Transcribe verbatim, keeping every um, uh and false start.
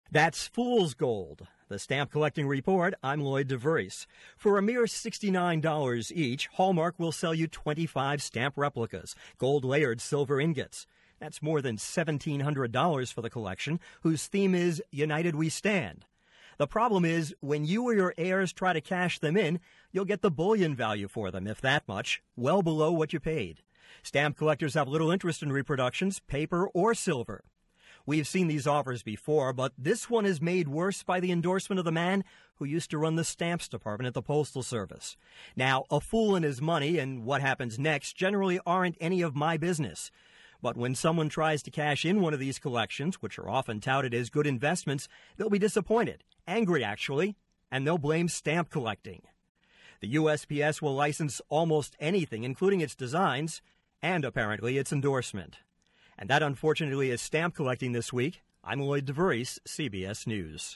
That's fool's gold. The Stamp Collecting Report, I'm Lloyd DeVries. For a mere sixty-nine dollars each, Hallmark will sell you twenty-five stamp replicas, gold-layered silver ingots. That's more than seventeen hundred dollars for the collection, whose theme is United We Stand. The problem is, when you or your heirs try to cash them in, you'll get the bullion value for them, if that much, well below what you paid. Stamp collectors have little interest in reproductions, paper or silver. We've seen these offers before, but this one is made worse by the endorsement of the man who used to run the stamps department at the Postal Service. Now, a fool and his money and what happens next generally aren't any of my business. But when someone tries to cash in one of these collections, which are often touted as good investments, they'll be disappointed, angry actually, and they'll blame stamp collecting. The U S P S will license almost anything, including its designs, and apparently its endorsement. And that, unfortunately, is stamp collecting this week. I'm Lloyd DeVries, C B S News.